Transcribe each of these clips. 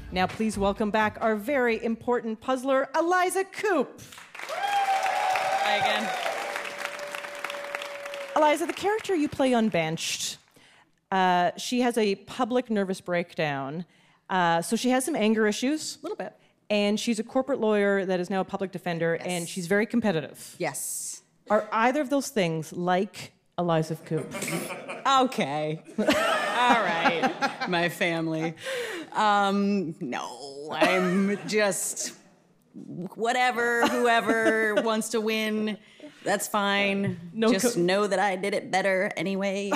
Now please welcome back our very important puzzler, Eliza Coupe. Hi again. Eliza, the character you play on Benched, she has a public nervous breakdown. So she has some anger issues. A little bit. And she's a corporate lawyer that is now a public defender, Yes. and she's very competitive. Yes. Are either of those things like Eliza Coupe? Okay. All right. My family. No, I'm just whatever, whoever wants to win, that's fine. Just know that I did it better anyway.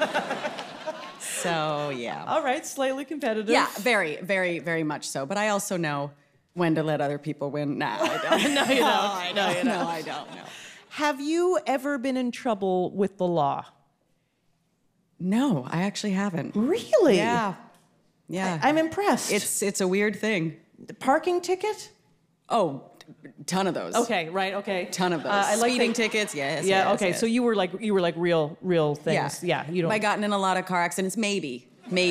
So, yeah. All right, slightly competitive. Yeah, very, very, very much so. But I also know when to let other people win. No, I don't. No, you don't. No, I don't. No. Have you ever been in trouble with the law? No, I actually haven't. Really? Yeah. I'm impressed. It's a weird thing. The parking ticket? Oh, ton of those. Okay, right, okay. Ton of those. I like Speeding tickets, yes. Yeah, yes, okay. yes. So you were like real things. Yeah, you don't. Have I gotten in a lot of car accidents? Maybe.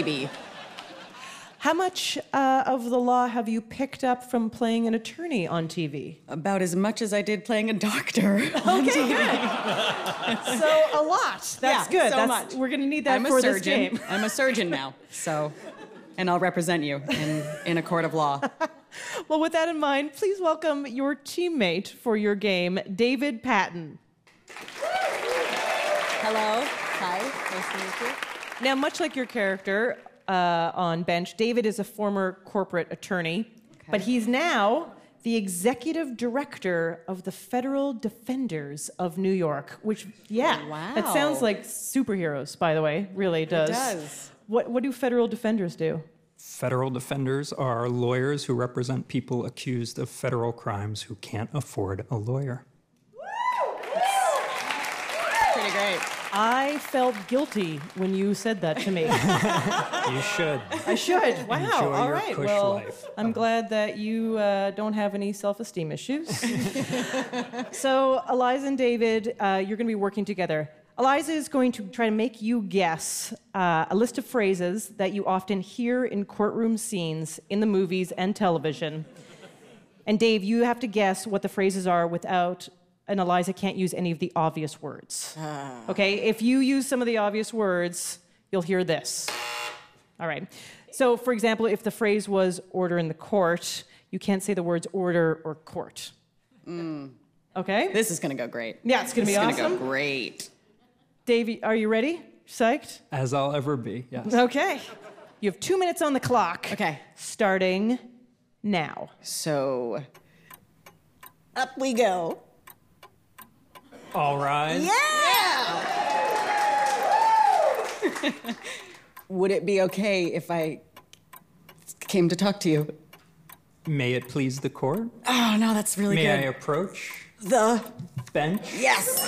How much of the law have you picked up from playing an attorney on TV? About as much as I did playing a doctor. Okay, good. So a lot. That's good. So much. We're going to need that for this game. I'm a surgeon now, so, and I'll represent you in a court of law. Well, with that in mind, please welcome your teammate for your game, David Patton. Hello. Hi. Nice to meet you. Now, much like your character on Bench, David is a former corporate attorney, but he's now the executive director of the Federal Defenders of New York, which, wow. That sounds like superheroes, by the way, really does. It does. What do Federal Defenders do? Federal defenders are lawyers who represent people accused of federal crimes who can't afford a lawyer. Pretty great. I felt guilty when you said that to me. You should. I should. Wow. Enjoy All your right. cush Well, life. I'm glad that you don't have any self-esteem issues. So, Eliza and David, you're going to be working together. Eliza is going to try to make you guess a list of phrases that you often hear in courtroom scenes in the movies and television. And Dave, you have to guess what the phrases are without, and Eliza can't use any of the obvious words. Okay? If you use some of the obvious words, you'll hear this. All right. So, for example, if the phrase was order in the court, you can't say the words order or court. Okay? This is going to go great. Yeah, it's going to be awesome. It's going to go great. Dave, are you ready? Psyched? As I'll ever be, yes. Okay. You have 2 minutes on the clock. Okay. Starting now. So, up we go. All rise. Yeah! Would it be okay if I came to talk to you? May it please the court? Oh, no, that's really May good. I approach The bench? yes.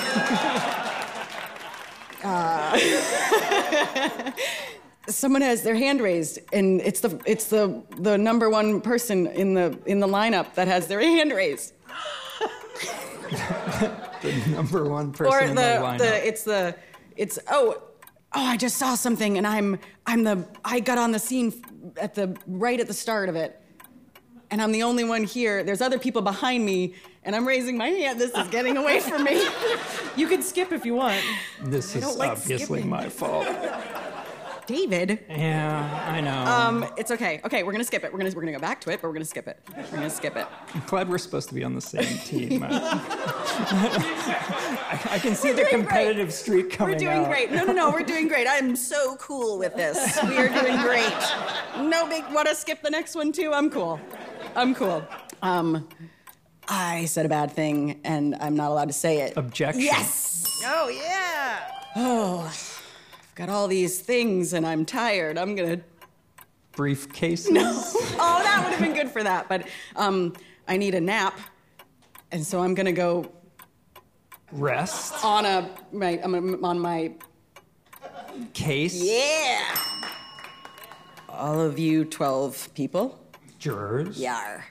Someone has their hand raised, and it's the number one person in the lineup that has their hand raised. The number one person in the lineup. I just saw something, and I got on the scene right at the start of it, and I'm the only one here. There's other people behind me, and I'm raising my hand. This is getting away from me. You can skip if you want. This is like obviously skipping. my fault. David. Yeah, I know. It's okay. Okay, we're gonna skip it. We're gonna go back to it, but we're gonna skip it. We're gonna skip it. I'm glad we're supposed to be on the same team. I can see the competitive streak coming out. We're doing great. No, we're doing great. I'm so cool with this. We are doing great. No big. Want to skip the next one too? I'm cool. I said a bad thing, and I'm not allowed to say it. Objection. Yes. Oh, yeah. I've got all these things, and I'm tired. I'm gonna. Briefcases? No. Oh, that would have been good for that, but I need a nap, and so I'm gonna go Rest. on my Case. yeah. All of you 12 people. Jurors. Yar.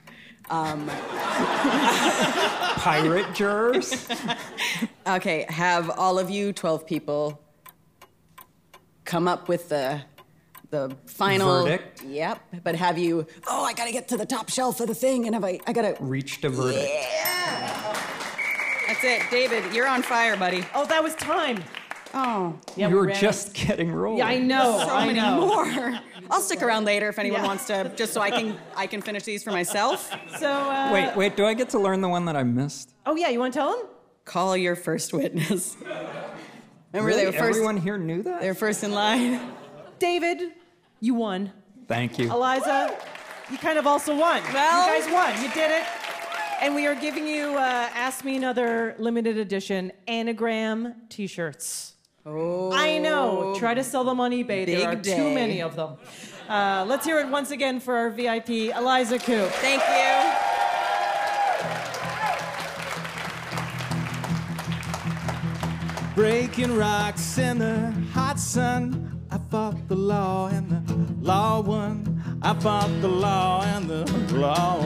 Pirate jurors. Okay, have all of you 12 people come up with the the final Verdict? Yep. But have you? Oh, I gotta get to the top shelf of the thing, and I gotta Reached a verdict. Yeah. That's it, David. You're on fire, buddy. Oh, that was time. Oh, Yeah, You were ran just getting rolling. Yeah, I know. so I many know. more. I'll stick around later if anyone Yeah. wants to, just so I can finish these for myself. So, Wait, do I get to learn the one that I missed? Oh, yeah, you want to tell him? Call your first witness. Remember, Really? they were first. Everyone here knew that? They were first in line. David, you won. Thank you. Eliza, you kind of also won. Well- You guys won. You did it. And we are giving you Ask Me Another limited edition anagram t-shirts. Oh, I know. Try to sell them on eBay. There are Big too day. many of them. Let's hear it once again for our VIP, Eliza Coop. Thank you. Breaking rocks in the hot sun. I fought the law and the law won. I fought the law and the law